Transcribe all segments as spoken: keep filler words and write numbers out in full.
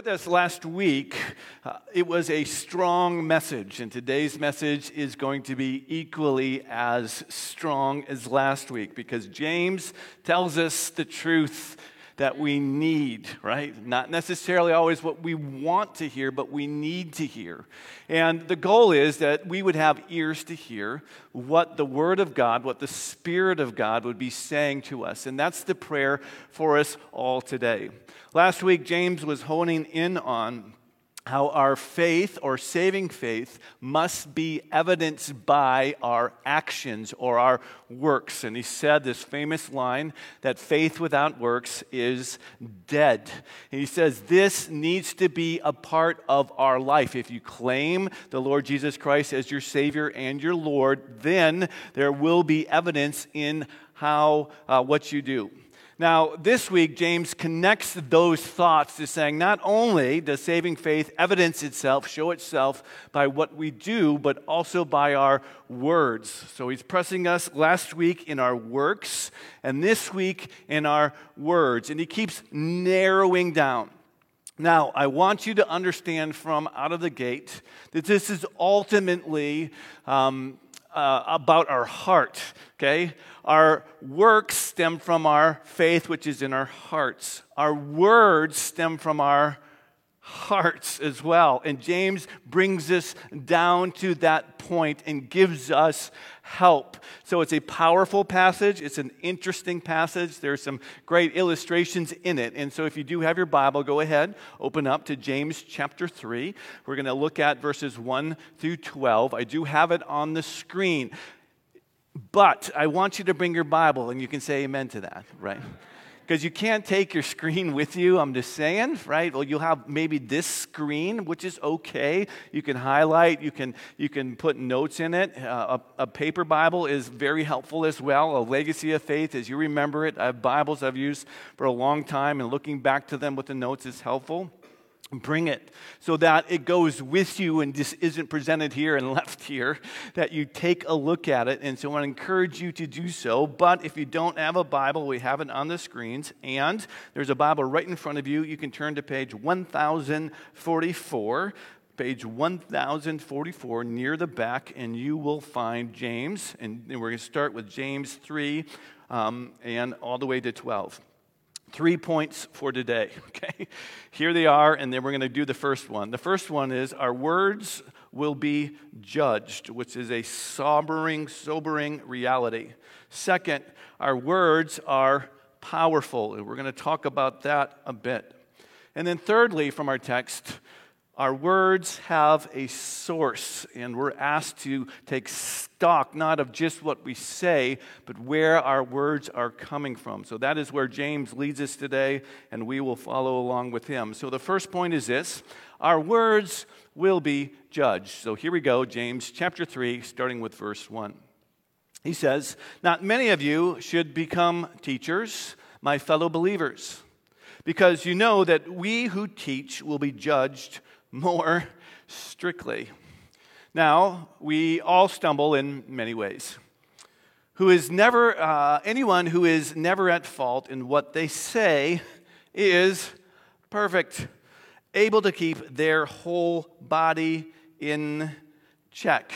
with us last week, uh, it was a strong message, and today's message is going to be equally as strong as last week because James tells us the truth that we need, right? Not necessarily always what we want to hear, but we need to hear. And the goal is that we would have ears to hear what the Word of God, what the Spirit of God would be saying to us. And that's the prayer for us all today. Last week, James was honing in on how our faith or saving faith must be evidenced by our actions or our works. And he said this famous line that faith without works is dead. And he says this needs to be a part of our life. If you claim the Lord Jesus Christ as your Savior and your Lord, then there will be evidence in how uh, what you do. Now, this week, James connects those thoughts to saying not only does saving faith evidence itself, show itself by what we do, but also by our words. So he's pressing us last week in our works, and this week in our words. And he keeps narrowing down. Now, I want you to understand from out of the gate that this is ultimately um, uh, about our heart, okay? Our works stem from our faith, which is in our hearts. Our words stem from our hearts as well. And James brings us down to that point and gives us help. So it's a powerful passage. It's an interesting passage. There's some great illustrations in it. And so if you do have your Bible, go ahead, open up to James chapter three. We're going to look at verses one through twelve. I do have it on the screen. But I want you to bring your Bible, and you can say amen to that, right? Because you can't take your screen with you, I'm just saying, right? Well, you'll have maybe this screen, which is okay. You can highlight, you can you can put notes in it. Uh, a, a paper Bible is very helpful as well. A Legacy of Faith, as you remember it. I have Bibles I've used for a long time, and looking back to them with the notes is helpful. Bring it so that it goes with you and just isn't presented here and left here, that you take a look at it. And so I want to encourage you to do so. But if you don't have a Bible, we have it on the screens. And there's a Bible right in front of you. You can turn to page one thousand forty-four. Page one thousand forty-four near the back, and you will find James. And we're going to start with James three um, and all the way to twelve. Three points for today, okay? Here they are, and then we're going to do the first one. The first one is our words will be judged, which is a sobering, sobering reality. Second, our words are powerful, and we're going to talk about that a bit. And then thirdly, from our text, our words have a source, and we're asked to take stock not of just what we say, but where our words are coming from. So that is where James leads us today, and we will follow along with him. So the first point is this: our words will be judged. So here we go, James chapter three, starting with verse one. He says, "Not many of you should become teachers, my fellow believers, because you know that we who teach will be judged more strictly. Now, we all stumble in many ways. Who is never, uh, anyone who is never at fault in what they say is perfect, able to keep their whole body in check."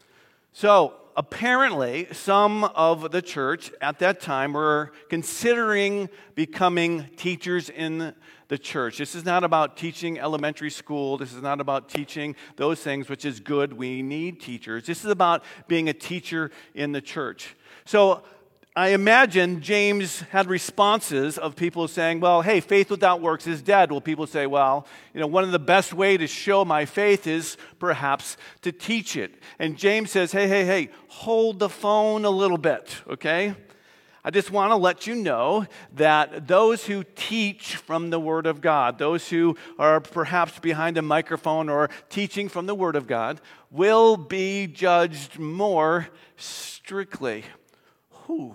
So, apparently, some of the church at that time were considering becoming teachers in the church. This is not about teaching elementary school. This is not about teaching those things, which is good. We need teachers. This is about being a teacher in the church. So I imagine James had responses of people saying, well, hey, faith without works is dead. Well, people say, well, you know, one of the best way to show my faith is perhaps to teach it. And James says, hey, hey, hey, hold the phone a little bit, okay? I just want to let you know that those who teach from the Word of God, those who are perhaps behind a microphone or teaching from the Word of God, will be judged more strictly. Whew.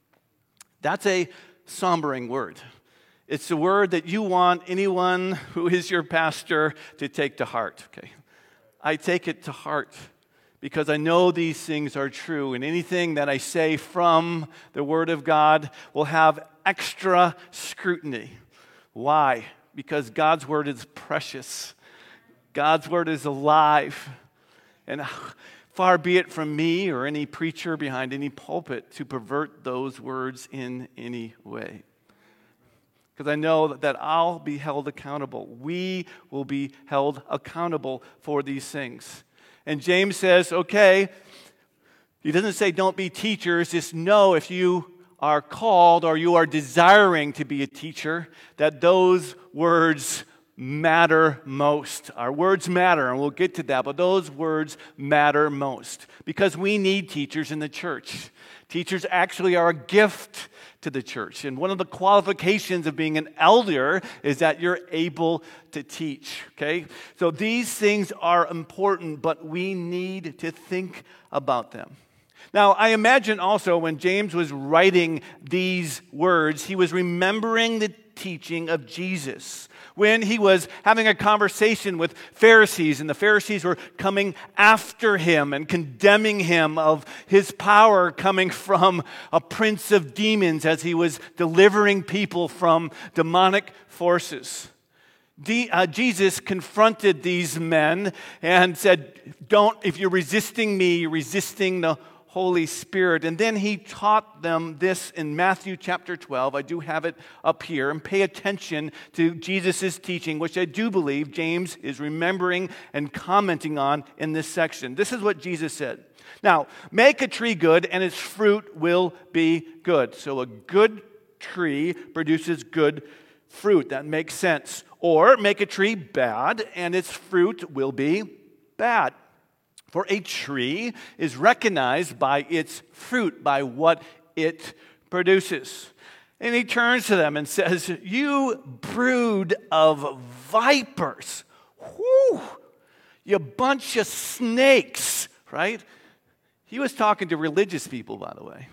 That's a sombering word. It's a word that you want anyone who is your pastor to take to heart. Okay, I take it to heart because I know these things are true, and anything that I say from the Word of God will have extra scrutiny. Why? because God's word is precious. God's word is alive. And far be it from me or any preacher behind any pulpit to pervert those words in any way. Because I know that I'll be held accountable. We will be held accountable for these things. And James says, okay, he doesn't say don't be teachers, just know if you are called or you are desiring to be a teacher, that those words matter most. Our words matter, and we'll get to that, but those words matter most because we need teachers in the church. Teachers actually are a gift to the church, and one of the qualifications of being an elder is that you're able to teach, okay? So these things are important, but we need to think about them. Now, I imagine also when James was writing these words, he was remembering the teaching of Jesus when he was having a conversation with Pharisees, and the Pharisees were coming after him and condemning him of his power coming from a prince of demons as he was delivering people from demonic forces. De- uh, Jesus confronted these men and said, don't, if you're resisting me, you're resisting the Holy Spirit. And then he taught them this in Matthew chapter twelve. I do have it up here. And pay attention to Jesus' teaching, which I do believe James is remembering and commenting on in this section. This is what Jesus said. Now, make a tree good and its fruit will be good. So a good tree produces good fruit. That makes sense. Or make a tree bad and its fruit will be bad. For a tree is recognized by its fruit, by what it produces. And he turns to them and says, you brood of vipers, whew, you bunch of snakes, right? He was talking to religious people, by the way.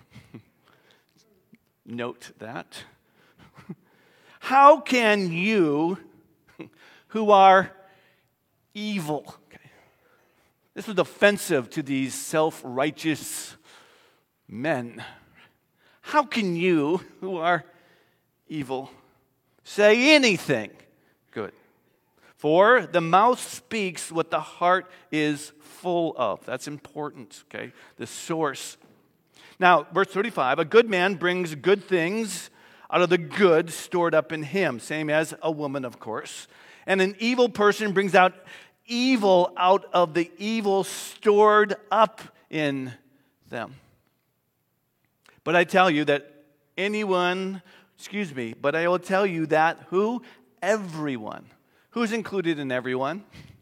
Note that. How can you, who are evil, this was offensive to these self-righteous men. How can you, who are evil, say anything good? For the mouth speaks what the heart is full of. That's important, okay? The source. Now, verse thirty-five, a good man brings good things out of the good stored up in him, same as a woman, of course. And an evil person brings out evil out of the evil stored up in them. But I tell you that anyone, excuse me, but I will tell you that who? Everyone. Who's included in everyone?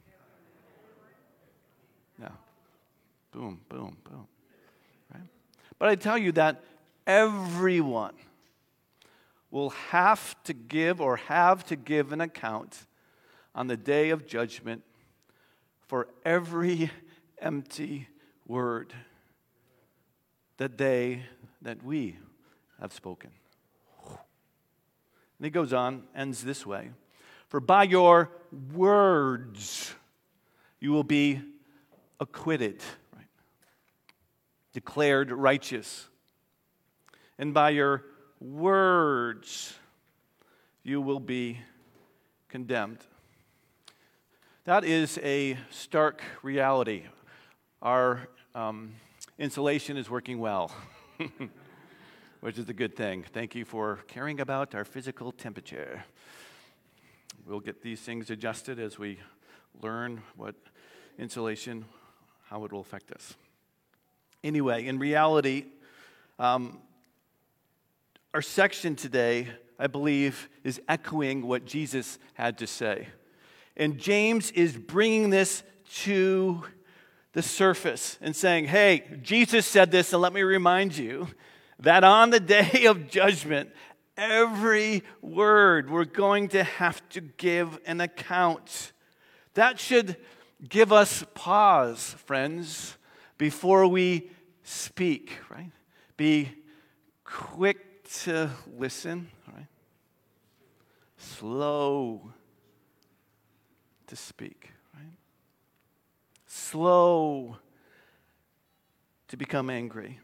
No. Boom, boom, boom. Right? But I tell you that everyone will have to give or have to give an account on the day of judgment for every empty word that they, that we have spoken. And he goes on, ends this way. For by your words you will be acquitted, right? Declared righteous. And by your words you will be condemned. That is a stark reality. Our um, insulation is working well, which is a good thing. Thank you for caring about our physical temperature. We'll get these things adjusted as we learn what insulation, how it will affect us. Anyway, in reality, um, our section today, I believe, is echoing what Jesus had to say. And James is bringing this to the surface and saying, hey, Jesus said this, and let me remind you that on the day of judgment, every word we're going to have to give an account. That should give us pause, friends, before we speak, right? Be quick to listen, right? Slow to speak, right? Slow to become angry.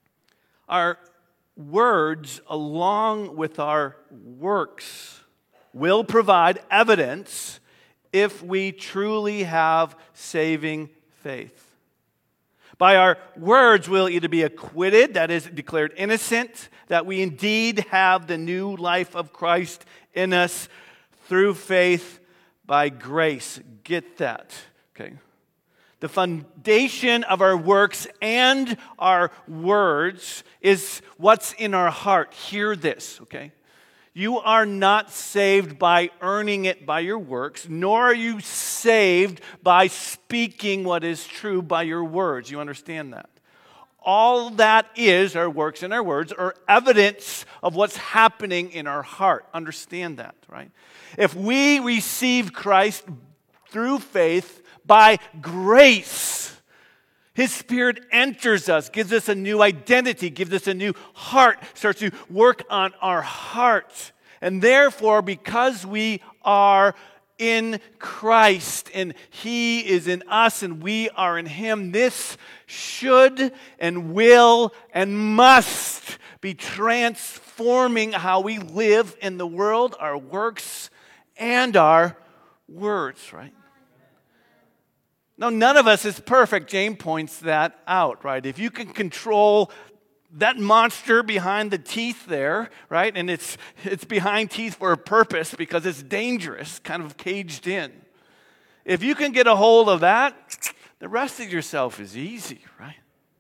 Our words, along with our works, will provide evidence if we truly have saving faith. By our words, we'll either be acquitted, that is, declared innocent, that we indeed have the new life of Christ in us through faith by grace. Get that, okay? The foundation of our works and our words is what's in our heart. Hear this, okay? You are not saved by earning it by your works, nor are you saved by speaking what is true by your words. You understand that? All that is, our works and our words, are evidence of what's happening in our heart. Understand that, right? If we receive Christ through faith by grace, His Spirit enters us, gives us a new identity, gives us a new heart, starts to work on our heart. And therefore, because we are in Christ and He is in us and we are in Him, this should and will and must be transforming how we live in the world, our works and our words, right? Now, none of us is perfect. James points that out, right? If you can control that monster behind the teeth there, right? And it's it's behind teeth for a purpose because it's dangerous, kind of caged in. If you can get a hold of that, the rest of yourself is easy, right?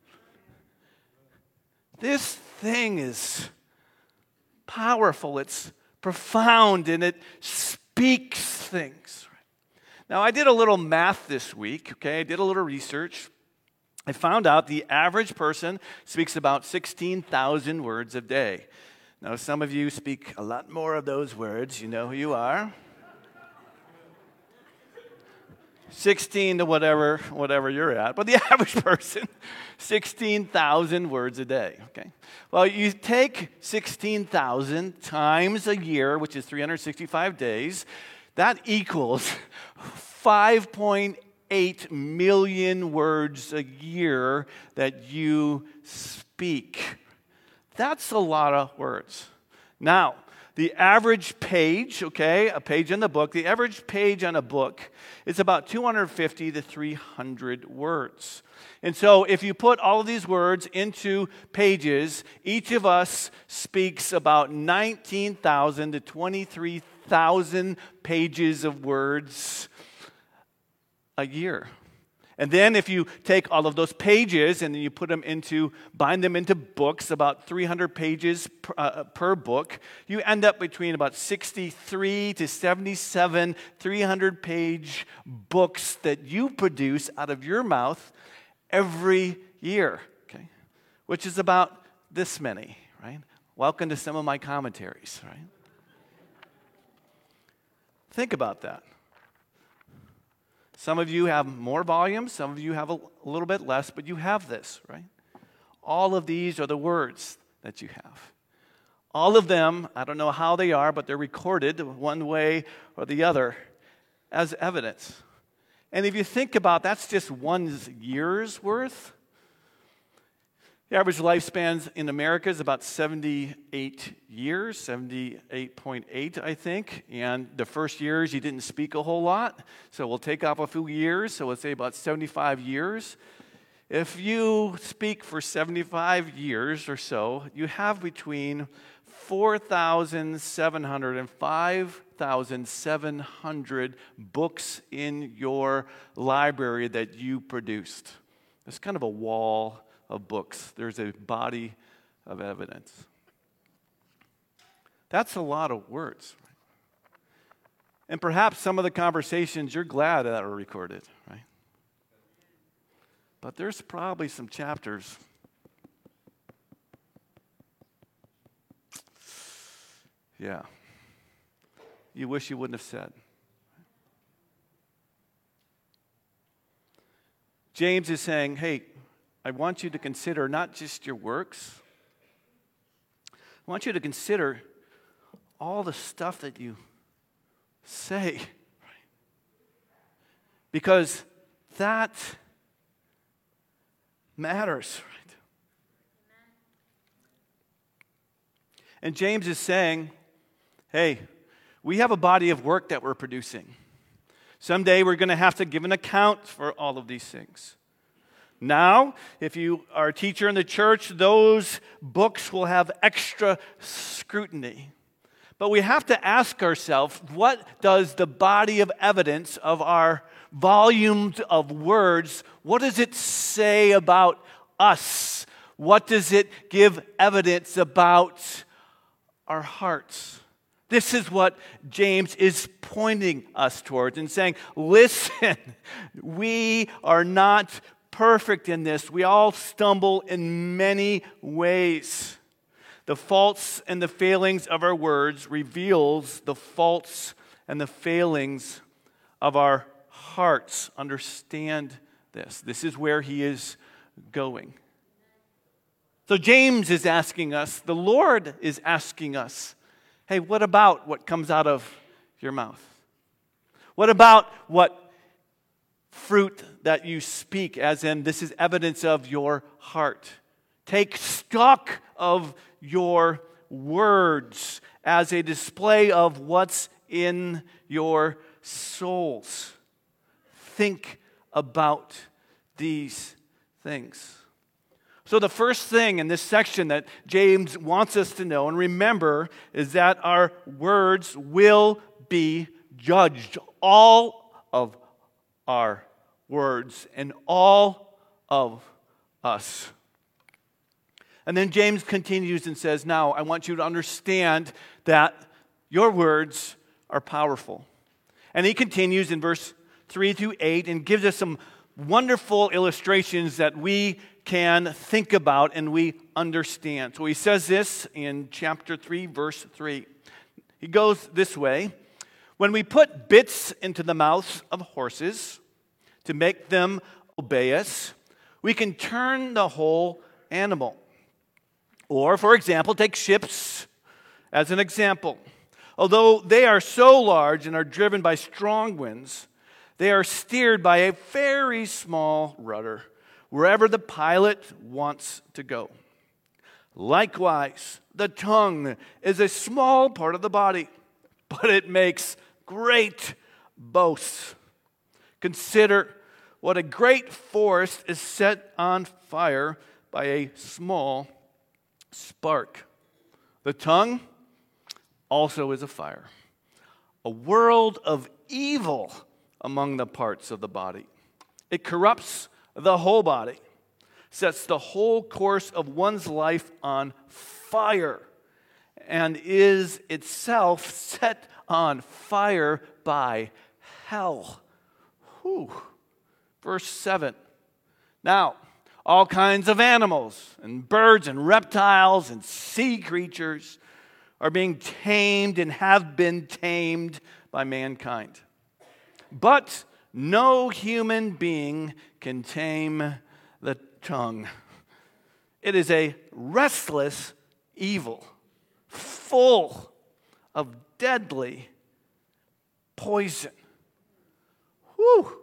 This thing is powerful. It's profound, and it speaks things. Now, I did a little math this week, okay? I did a little research. I found out the average person speaks about sixteen thousand words a day. Now, some of you speak a lot more of those words. You know who you are. sixteen to whatever, whatever you're at. But the average person, sixteen thousand words a day, okay? Well, you take sixteen thousand times a year, which is three hundred sixty-five days, that equals five point eight million words a year that you speak. That's a lot of words. Now, the average page, okay, a page in the book, the average page on a book is about two hundred fifty to three hundred words. And so if you put all of these words into pages, each of us speaks about nineteen thousand to twenty-three thousand pages of words a year. And then if you take all of those pages and then you put them into, bind them into books, about three hundred pages per, uh, per book, you end up between about sixty-three to seventy-seven three hundred page books that you produce out of your mouth every year, okay? Which is about this many, right? Welcome to some of my commentaries, right? Think about that. Some of you have more volume, some of you have a little bit less, but you have this, right? All of these are the words that you have. All of them, I don't know how they are, but they're recorded one way or the other as evidence. And if you think about that's just one year's worth. The average lifespan in America is about seventy-eight years, seventy-eight point eight, I think. And the first years, you didn't speak a whole lot. So we'll take off a few years. So let's say about seventy-five years. If you speak for seventy-five years or so, you have between four thousand seven hundred and five thousand seven hundred books in your library that you produced. It's kind of a wall of books. There's a body of evidence. That's a lot of words. Right? And perhaps some of the conversations you're glad that are recorded, right? But there's probably some chapters yeah you wish you wouldn't have said. James is saying, hey, I want you to consider not just your works. I want you to consider all the stuff that you say. Because that matters, right? And James is saying, hey, we have a body of work that we're producing. Someday we're going to have to give an account for all of these things. Now, if you are a teacher in the church, those books will have extra scrutiny. But we have to ask ourselves, what does the body of evidence of our volumes of words, what does it say about us? What does it give evidence about our hearts? This is what James is pointing us towards and saying, listen, we are not perfect in this. We all stumble in many ways. The faults and the failings of our words reveals the faults and the failings of our hearts. Understand this. This is where he is going. So James is asking us, the Lord is asking us, hey, what about what comes out of your mouth? What about what fruit that you speak, as in this is evidence of your heart? Take stock of your words as a display of what's in your souls. Think about these things. So the first thing in this section that James wants us to know and remember is that our words will be judged. All of our words and all of us. And then James continues and says, now I want you to understand that your words are powerful. And he continues in verse three through eight and gives us some wonderful illustrations that we can think about and we understand. So he says this in chapter three, verse three. He goes this way. When we put bits into the mouths of horses to make them obey us, we can turn the whole animal. Or, for example, take ships as an example. Although they are so large and are driven by strong winds, they are steered by a very small rudder wherever the pilot wants to go. Likewise, the tongue is a small part of the body, but it makes great boasts. Consider what a great forest is set on fire by a small spark. The tongue also is a fire, a world of evil among the parts of the body. It corrupts the whole body, sets the whole course of one's life on fire, and is itself set on fire by hell. Whew. Verse seven. Now, all kinds of animals and birds and reptiles and sea creatures are being tamed and have been tamed by mankind. But no human being can tame the tongue. It is a restless evil, full of deadly poison. Whew.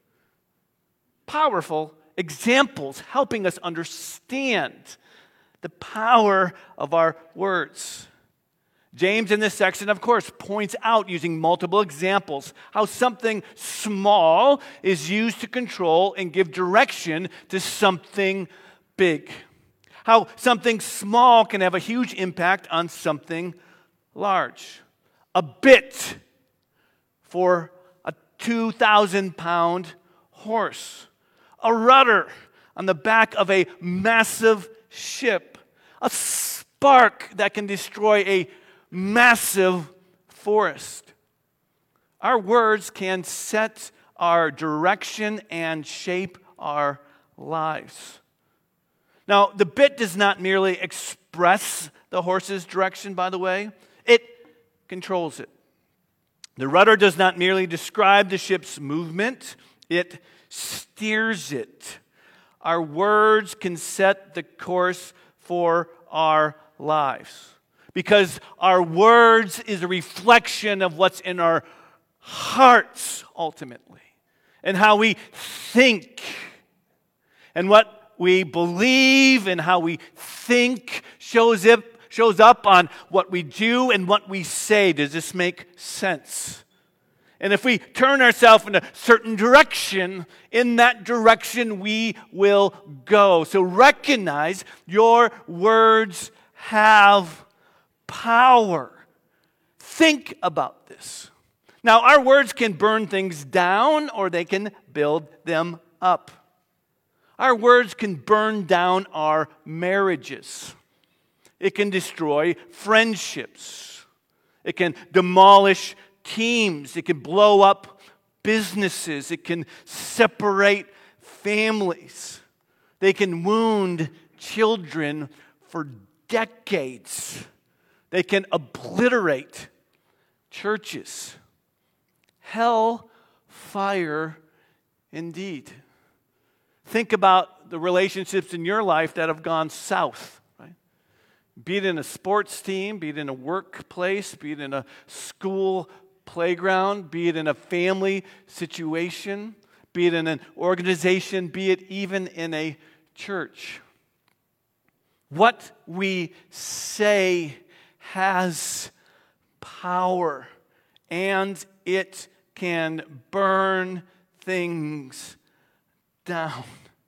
Powerful examples helping us understand the power of our words. James in this section, of course, points out using multiple examples how something small is used to control and give direction to something big. How something small can have a huge impact on something large. A bit for a two thousand pound horse. A rudder on the back of a massive ship. A spark that can destroy a massive forest. Our words can set our direction and shape our lives. Now, the bit does not merely express the horse's direction, by the way. It controls it. The rudder does not merely describe the ship's movement. It steers it. Our words can set the course for our lives. Because our words is a reflection of what's in our hearts, ultimately. And how we think. And what we believe and how we think shows up, shows up on what we do and what we say. Does this make sense? And if we turn ourselves in a certain direction, in that direction we will go. So recognize your words have power. Think about this. Now, our words can burn things down or they can build them up. Our words can burn down our marriages. It can destroy friendships. It can demolish teams. It can blow up businesses. It can separate families. They can wound children for decades. They can obliterate churches. Hell fire indeed. Think about the relationships in your life that have gone south, right? Be it in a sports team, be it in a workplace, be it in a school playground, be it in a family situation, be it in an organization, be it even in a church. What we say has power, and it can burn things down.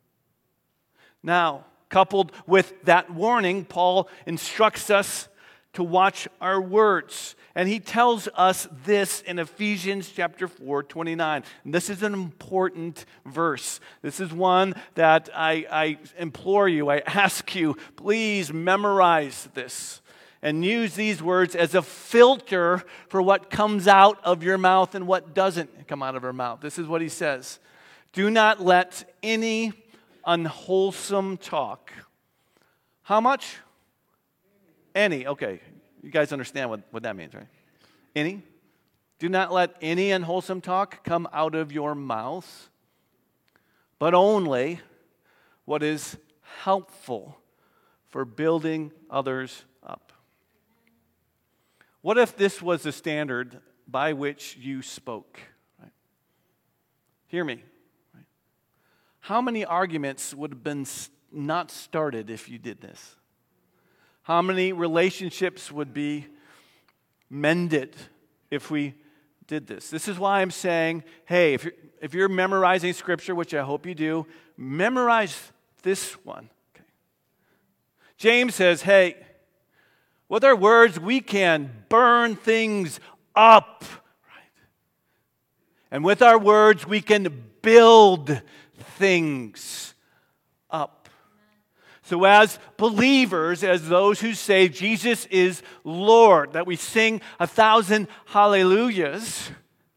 Now, coupled with that warning, Paul instructs us to watch our words. And he tells us this in Ephesians chapter four, twenty-nine. And this is an important verse. This is one that I, I implore you, I ask you, please memorize this and use these words as a filter for what comes out of your mouth and what doesn't come out of our mouth. This is what he says. Do not let any unwholesome talk. How much? Any. Okay. You guys understand what, what that means, right? Any. Do not let any unwholesome talk come out of your mouth, but only what is helpful for building others up. What if this was the standard by which you spoke? Right? Hear me. Right? How many arguments would have been not started if you did this? How many relationships would be mended if we did this? This is why I'm saying, hey, if you're, if you're memorizing Scripture, which I hope you do, memorize this one. Okay. James says, hey, with our words, we can burn things up. Right? And with our words, we can build things up. So as believers, as those who say Jesus is Lord, that we sing a thousand hallelujahs,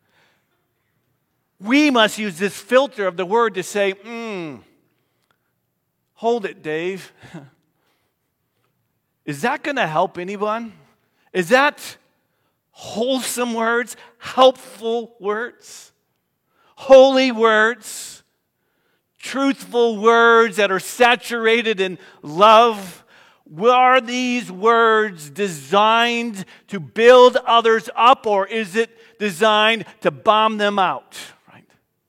we must use this filter of the word to say, hmm, hold it, Dave. Is that going to help anyone? Is that wholesome words, helpful words, holy words, truthful words that are saturated in love? Are these words designed to build others up, or is it designed to bomb them out? Right?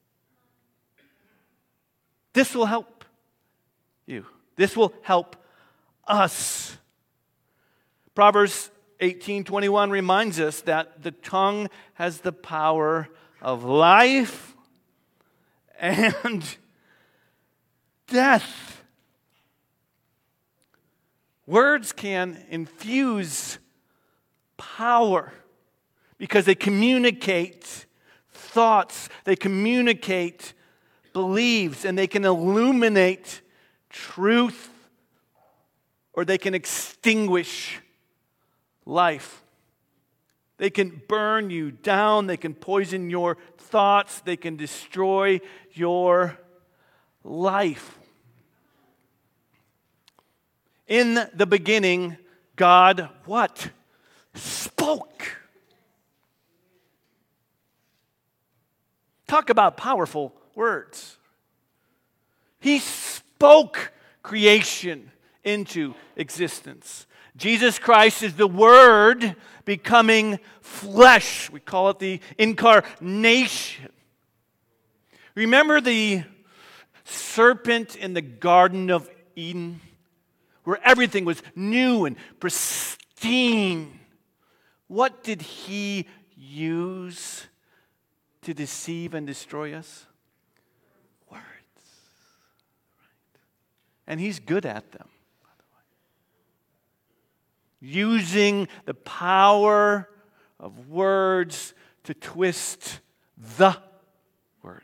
This will help you. This will help us. Proverbs eighteen twenty-one reminds us that the tongue has the power of life and death. Words can infuse power because they communicate thoughts, they communicate beliefs, and they can illuminate truth, or they can extinguish life. They can burn you down. They can poison your thoughts. They can destroy your life. In the beginning, God, what? Spoke. Talk about powerful words. He spoke creation into existence. Jesus Christ is the Word becoming flesh. We call it the incarnation. Remember the serpent in the Garden of Eden? where everything was new and pristine. What did he use to deceive and destroy us? Words. Right. And he's good at them, by the way. Using the power of words to twist the word.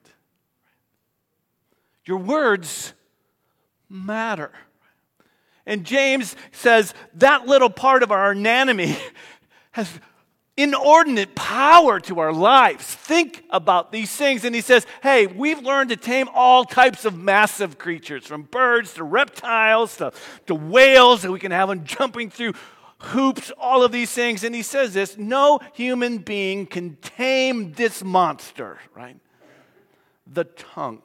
Your words matter. And James says that little part of our anatomy has inordinate power to our lives. Think about these things. And he says, hey, we've learned to tame all types of massive creatures, from birds to reptiles to, to whales, that we can have them jumping through hoops, all of these things. And he says this, no human being can tame this monster, right? The tongue.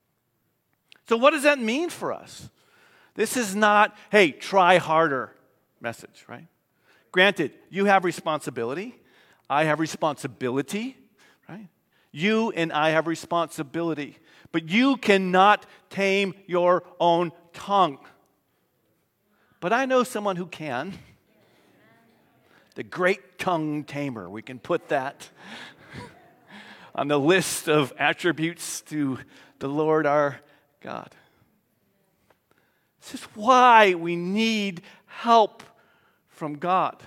So what does that mean for us? This is not, hey, try harder message, right? Granted, you have responsibility. I have responsibility, right? You and I have responsibility. But you cannot tame your own tongue. But I know someone who can. The great tongue tamer. We can put that on the list of attributes to the Lord our God. This is why we need help from God.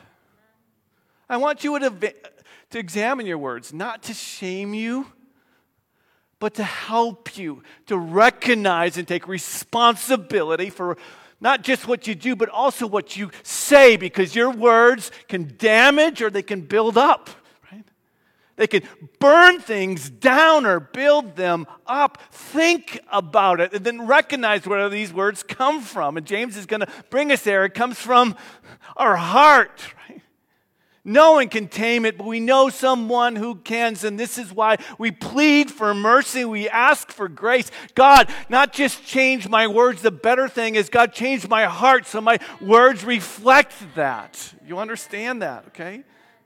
I want you to, to examine your words, not to shame you, but to help you to recognize and take responsibility for not just what you do, but also what you say, because your words can damage or they can build up. They can burn things down or build them up. Think about it and then recognize where these words come from. And James is going to bring us there. It comes from our heart, right? No one can tame it, but we know someone who can. And this is why we plead for mercy. We ask for grace. God, not just change my words. The better thing is, God, change my heart so my words reflect that. You understand that, okay?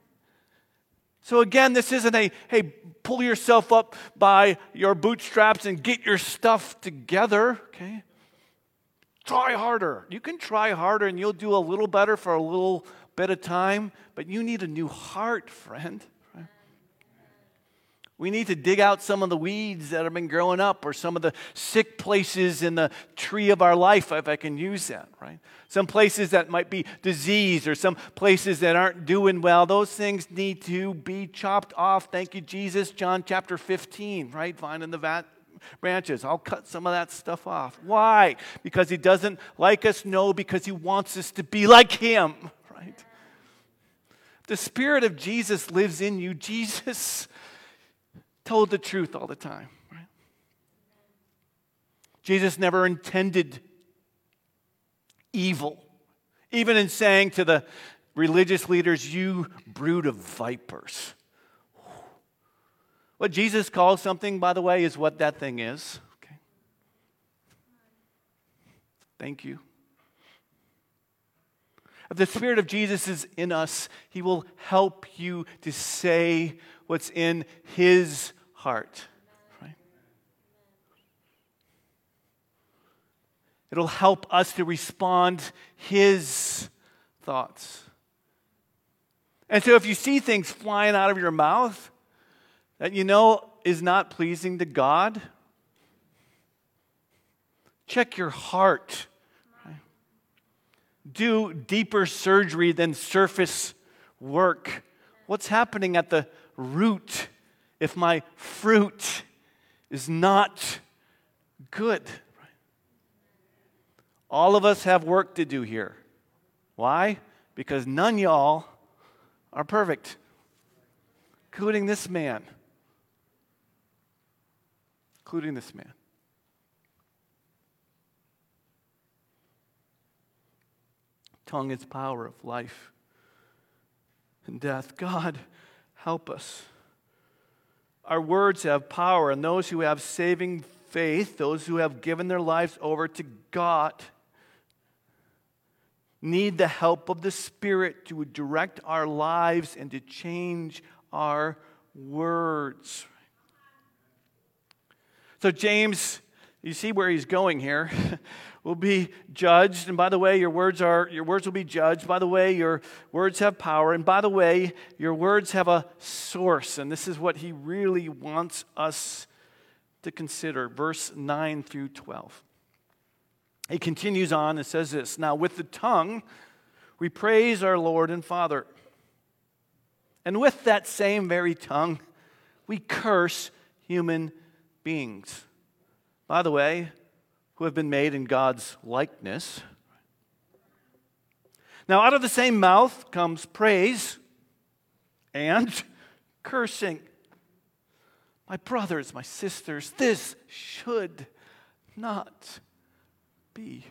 So again, this isn't a, hey, pull yourself up by your bootstraps and get your stuff together, okay? Try harder. You can try harder and you'll do a little better for a little bit of time, but you need a new heart, friend. Right? We need to dig out some of the weeds that have been growing up, or some of the sick places in the tree of our life, if I can use that, right? Some places that might be diseased, or some places that aren't doing well. Those things need to be chopped off. Thank you, Jesus. John chapter fifteen, right? Vine in the vat branches. I'll cut some of that stuff off. Why? Because he doesn't like us? No, because he wants us to be like him, right? The Spirit of Jesus lives in you. Jesus told the truth all the time, right? Jesus never intended evil. Even in saying to the religious leaders, you brood of vipers. What Jesus calls something, by the way, is what that thing is. Okay. Thank you. If the Spirit of Jesus is in us, He will help you to say what's in His heart. Right? It'll help us to respond His thoughts. And so if you see things flying out of your mouth that you know is not pleasing to God, check your heart. Right? Do deeper surgery than surface work. What's happening at the root if my fruit is not good? Right? All of us have work to do here. Why? Because none of y'all are perfect, including this man. Including this man. Tongue is power of life and death. God, help us. Our words have power, and those who have saving faith, those who have given their lives over to God, need the help of the Spirit to direct our lives and to change our words. So James You see where he's going here. Will be judged. And by the way, your words are your words will be judged. By the way, your words have power. And by the way, your words have a source. And this is what he really wants us to consider. Verse nine through twelve. He continues on and says this. Now with the tongue we praise our Lord and Father. And with that same very tongue we curse human beings. By the way, who have been made in God's likeness. Now, out of the same mouth comes praise and cursing. My brothers, my sisters, this should not be.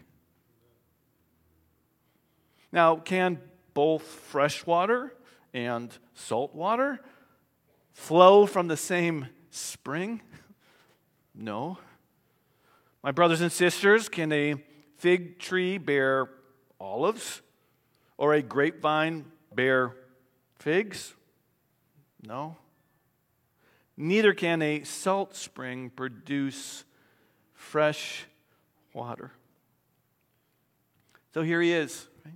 Now, can both fresh water and salt water flow from the same spring? No. My brothers and sisters, can a fig tree bear olives? Or a grapevine bear figs? No. Neither can a salt spring produce fresh water. So here he is. Right?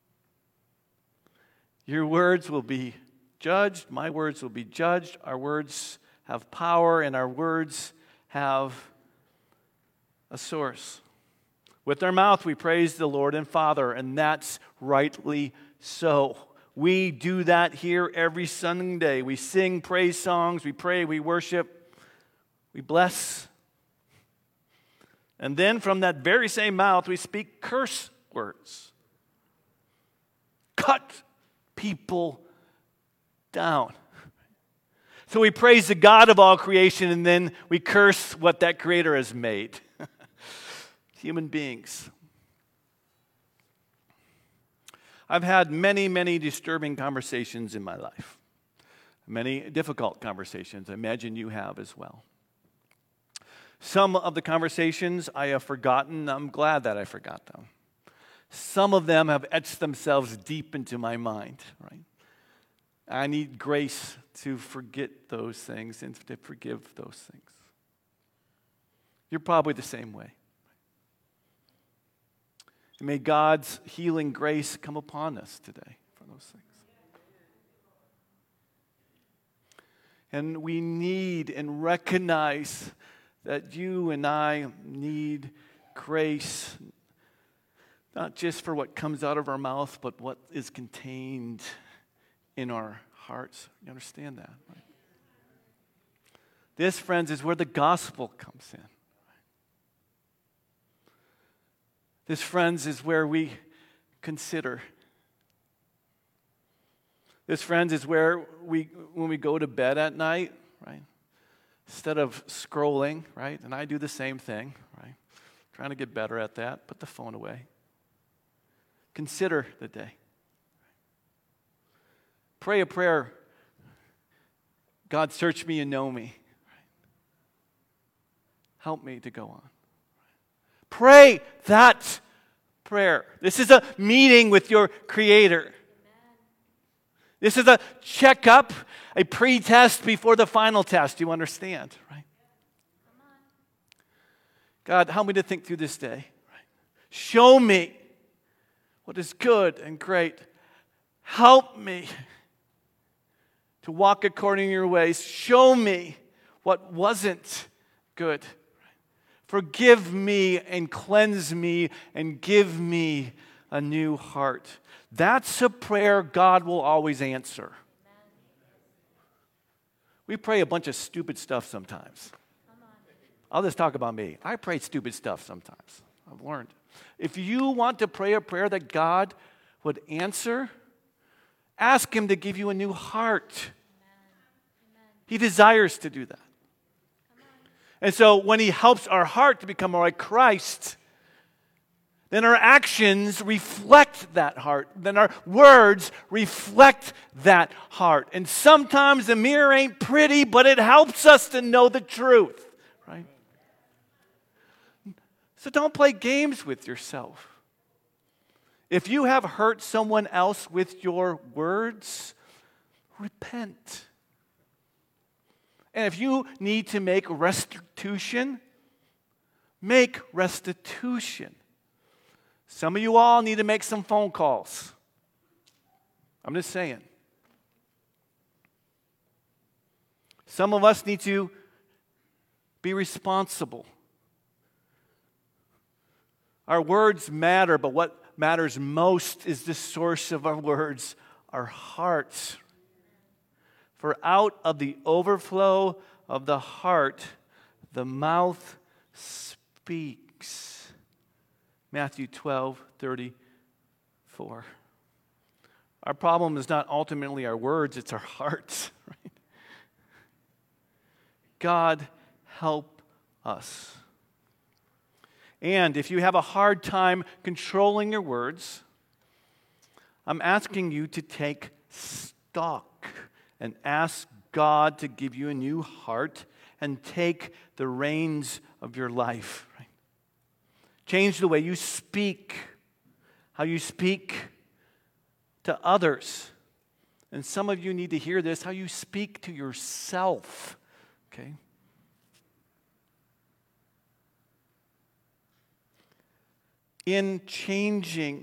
Your words will be judged. My words will be judged. Our words have power, and our words have a source. With our mouth we praise the Lord and Father, and that's rightly so. We do that here every Sunday. We sing praise songs, we pray, we worship, we bless. And then from that very same mouth we speak curse words. Cut people down. So we praise the God of all creation, and then we curse what that Creator has made. Human beings. I've had many, many disturbing conversations in my life. Many difficult conversations. I imagine you have as well. Some of the conversations I have forgotten. I'm glad that I forgot them. Some of them have etched themselves deep into my mind, right? I need grace to forget those things and to forgive those things. You're probably the same way. And may God's healing grace come upon us today for those things. And we need and recognize that you and I need grace, not just for what comes out of our mouth, but what is contained in our hearts. You understand that, right? This, friends, is where the gospel comes in. This, friends, is where we consider. This, friends, is where we, when we go to bed at night, right? Instead of scrolling, right? And I do the same thing, right? Trying to get better at that. Put the phone away. Consider the day. Pray a prayer. God, search me and know me. Help me to go on. Pray that prayer. This is a meeting with your Creator. This is a checkup, a pre-test before the final test. You understand, right? God, help me to think through this day. Right? Show me what is good and great. Help me to walk according to your ways. Show me what wasn't good. Forgive me and cleanse me and give me a new heart. That's a prayer God will always answer. We pray a bunch of stupid stuff sometimes. I'll just talk about me. I pray stupid stuff sometimes. I've learned. If you want to pray a prayer that God would answer, ask Him to give you a new heart. He desires to do that. And so when He helps our heart to become more like Christ, then our actions reflect that heart. Then our words reflect that heart. And sometimes the mirror ain't pretty, but it helps us to know the truth, right? So don't play games with yourself. If you have hurt someone else with your words, repent. And if you need to make restitution, Make restitution. Some of you all need to make some phone calls. I'm just saying. Some of us need to be responsible. Our words matter, but what matters most is the source of our words, our hearts. For out of the overflow of the heart, the mouth speaks. Matthew twelve thirty-four. Our problem is not ultimately our words, it's our hearts. Right? God, help us. And if you have a hard time controlling your words, I'm asking you to take stock and ask God to give you a new heart and take the reins of your life. Right? Change the way you speak, how you speak to others. And some of you need to hear this, how you speak to yourself. Okay? In changing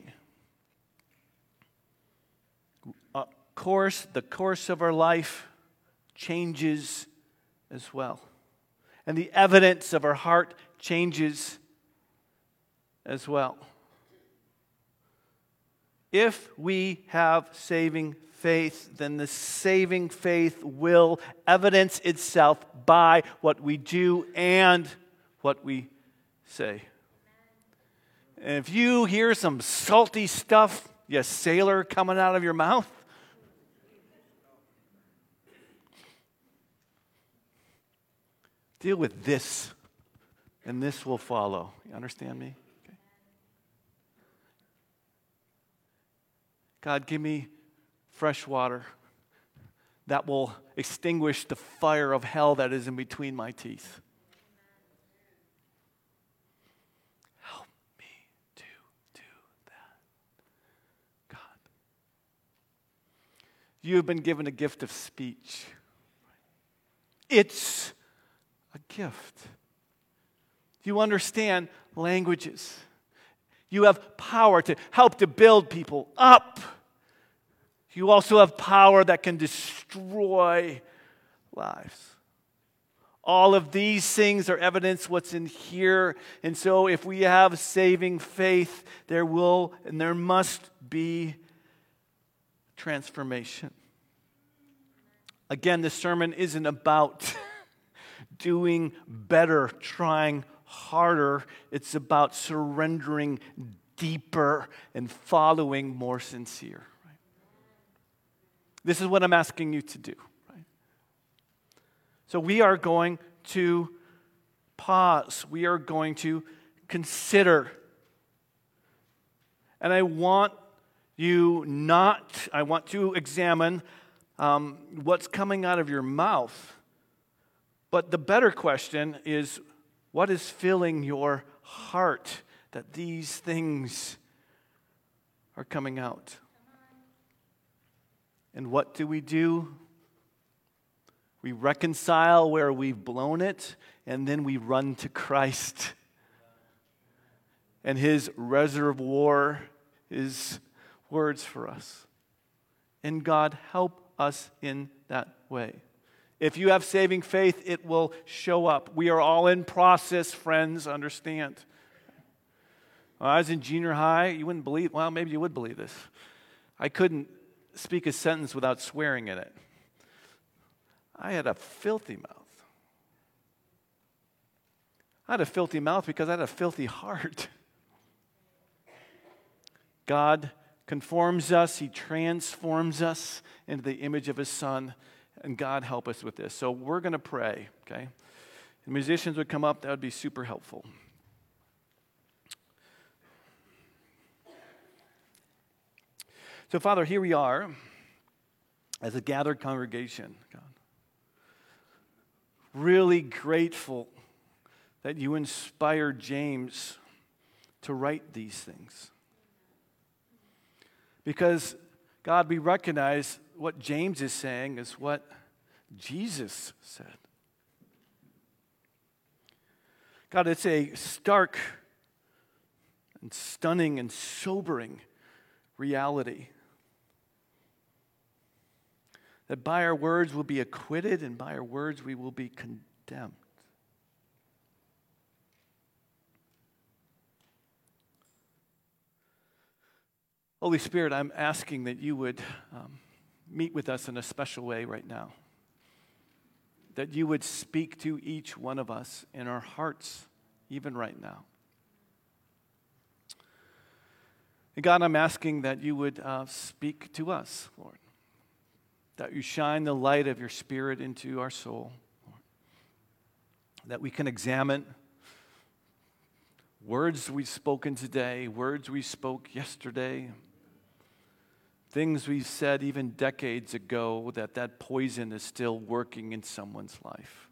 uh, course, the course of our life changes as well. And the evidence of our heart changes as well. If we have saving faith, then the saving faith will evidence itself by what we do and what we say. And if you hear some salty stuff, you sailor, coming out of your mouth, deal with this, and this will follow. You understand me? Okay. God, give me fresh water that will extinguish the fire of hell that is in between my teeth. Help me to do that. God. You have been given a gift of speech. It's a gift. You understand languages. You have power to help to build people up. You also have power that can destroy lives. All of these things are evidence what's in here. And so if we have saving faith, there will and there must be transformation. Again, this sermon isn't about doing better, trying harder. It's about surrendering deeper and following more sincere. Right? This is what I'm asking you to do. Right? So we are going to pause. We are going to consider. And I want you not, I want to examine um, what's coming out of your mouth. But the better question is, what is filling your heart that these things are coming out? And what do we do? We reconcile where we've blown it, and then we run to Christ. And His reservoir is words for us. And God, help us in that way. If you have saving faith, it will show up. We are all in process, friends, understand. When I was in junior high, you wouldn't believe, well, maybe you would believe this. I couldn't speak a sentence without swearing in it. I had a filthy mouth. I had a filthy mouth because I had a filthy heart. God conforms us, He transforms us into the image of His Son. And God, help us with this. So we're going to pray, okay? The musicians would come up. That would be super helpful. So, Father, here we are as a gathered congregation, God. Really grateful that you inspired James to write these things. Because, God, we recognize what James is saying is what Jesus said. God, it's a stark and stunning and sobering reality that by our words we'll be acquitted and by our words we will be condemned. Holy Spirit, I'm asking that you would um, meet with us in a special way right now. That you would speak to each one of us in our hearts, even right now. And God, I'm asking that you would uh, speak to us, Lord. That you shine the light of your Spirit into our soul, Lord. That we can examine words we've spoken today, words we spoke yesterday, things we said even decades ago, that that poison is still working in someone's life.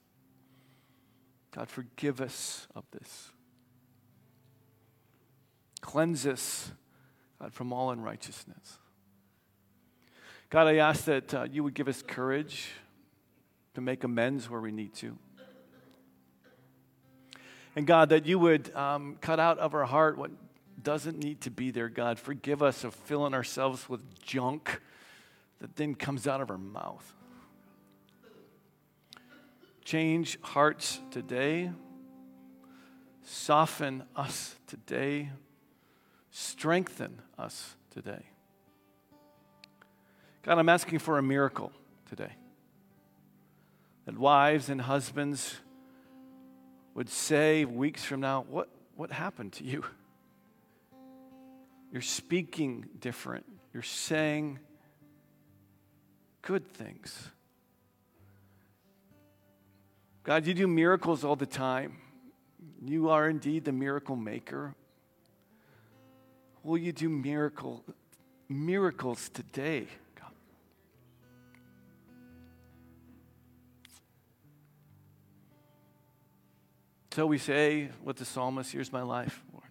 God, forgive us of this. Cleanse us, God, from all unrighteousness. God, I ask that uh, you would give us courage to make amends where we need to. And God, that you would um, cut out of our heart what doesn't need to be there, God. Forgive us of filling ourselves with junk that then comes out of our mouth. Change hearts today. Soften us today. Strengthen us today. God, I'm asking for a miracle today. That wives and husbands would say weeks from now, what, what happened to you? You're speaking different. You're saying good things. God, you do miracles all the time. You are indeed the miracle maker. Will you do miracle, miracles today, God? So we say with the psalmist, here's my life, Lord.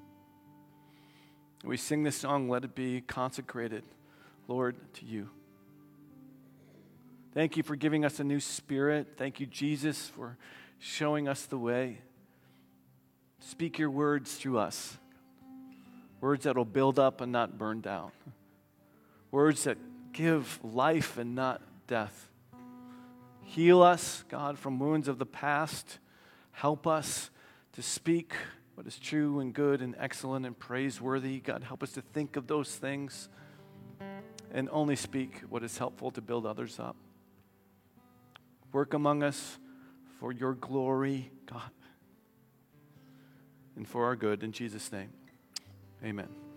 We sing this song, let it be consecrated, Lord, to you. Thank you for giving us a new spirit. Thank you, Jesus, for showing us the way. Speak your words through us. Words that will build up and not burn down. Words that give life and not death. Heal us, God, from wounds of the past. Help us to speak what is true and good and excellent and praiseworthy. God, help us to think of those things and only speak what is helpful to build others up. Work among us for your glory, God, and for our good. In Jesus' name, amen.